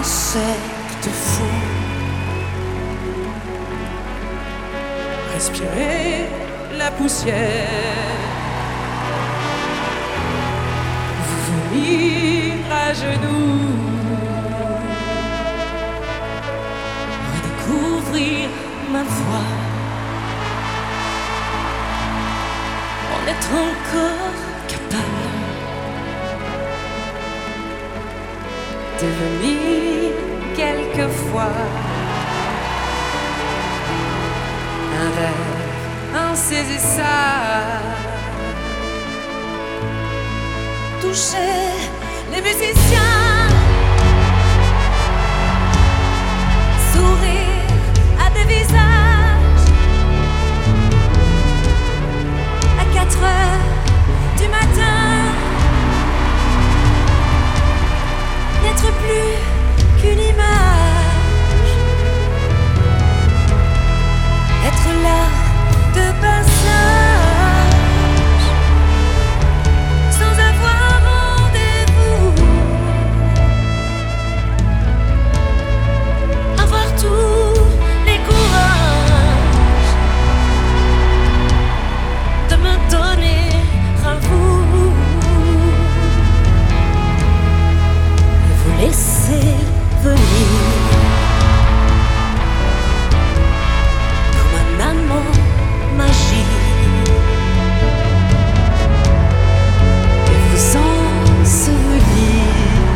insecte fou. Respirez la poussière, vous vomir à genoux, redécouvrir ma voix, en être encore capable de venir quelquefois un rêve insaisissable. Toucher les musiciens, sourire à des visages à 4 heures du matin, n'être plus qu'une image, être là de passage, sans avoir rendez-vous, avoir tous les courages de me donner à vous et vous laisser venir comme un amant magique et vous ensevelir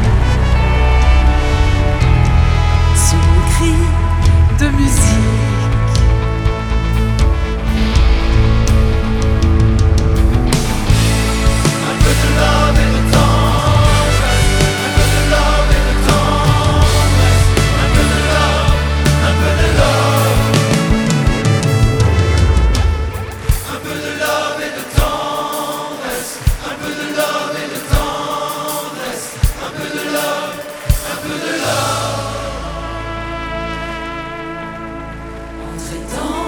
sous mon cri de musique. Un peu de love et de tendresse, un peu de love et de tendresse, un peu de love, un peu de love, un peu de love et de tendresse, un peu de love et de tendresse, un peu de love, un peu de love. Entrez dans